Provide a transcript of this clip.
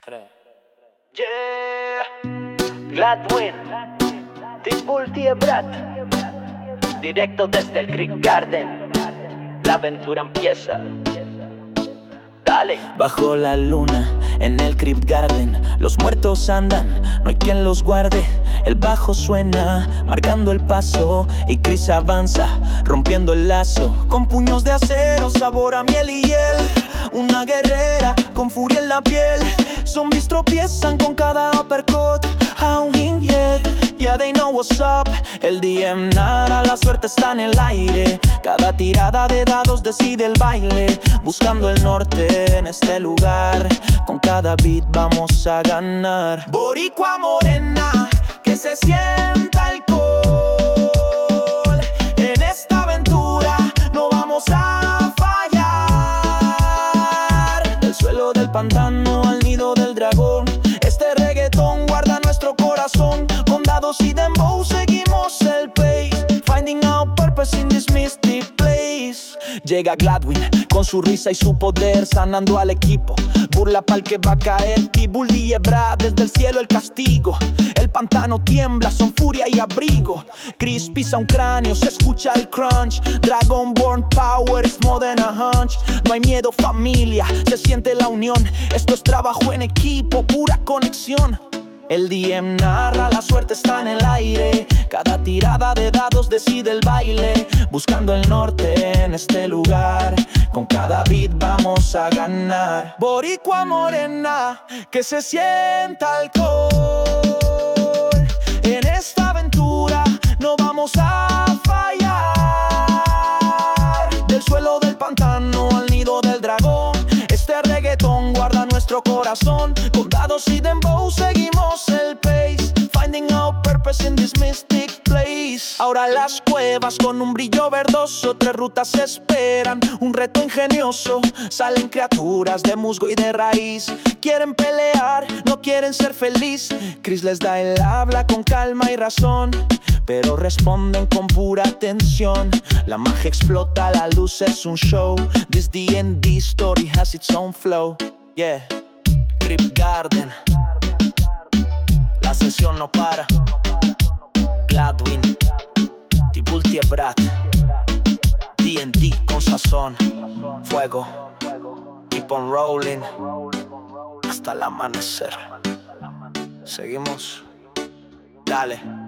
Yeah, Gladwin, Tipulti e Brat, directo desde el Creek Garden. La aventura empieza. Dale. Bajo la luna, en el Crypt Garden, los muertos andan, no hay quien los guarde. El bajo suena, marcando el paso, y Chris avanza, rompiendo el lazo. Con puños de acero, sabor a miel y hiel. Una guerrera, con furia en la piel. Zombies tropiezan con cada uppercut. Howling yet, yeah they know what's up. El DM nada, la suerte está en el aire. Cada tirada de dados decide el baile. Buscando el norte en este lugar, con cada beat vamos a ganar. Boricua morena, que se sienta alcohol. En esta aventura no vamos a fallar. Del suelo del pantano al nido del dragón, este reggaetón guarda nuestro corazón. Con dados y dembow seguimos el pace, finding out purpose in this mystic place. Llega Gladwin con su risa y su poder, sanando al equipo. Burla pa'l que va a caer, Tipulti e Brat, desde el cielo el castigo. El pantano tiembla, son furia y abrigo. Chris pisa un cráneo, se escucha el crunch. Dragonborn power is more than a hunch. No hay miedo, familia, se siente la unión. Esto es trabajo en equipo, pura conexión. El DM narra, la suerte está en el aire. Cada tirada de dados decide el baile. Buscando el norte en este lugar, con cada beat vamos a ganar. Boricua morena, que se sienta alcohol. En esta aventura no vamos a fallar. Del suelo del pantano al nido del dragón, este reggaetón guarda nuestro corazón. Con dados y dembow seguimos el pace, finding out purpose in this mystic place. Ahora las cuevas con un brillo verdoso, tres rutas esperan, un reto ingenioso. Salen criaturas de musgo y de raíz, quieren pelear, no quieren ser feliz. Chris les da el habla con calma y razón, pero responden con pura atención. La magia explota, la luz es un show. This D&D story has its own flow. Yeah, Crypt Garden, la sesión no para. Gladwin, Tipulti e Brat, D&D con sazón. Fuego, keep on rolling hasta el amanecer. Seguimos, dale.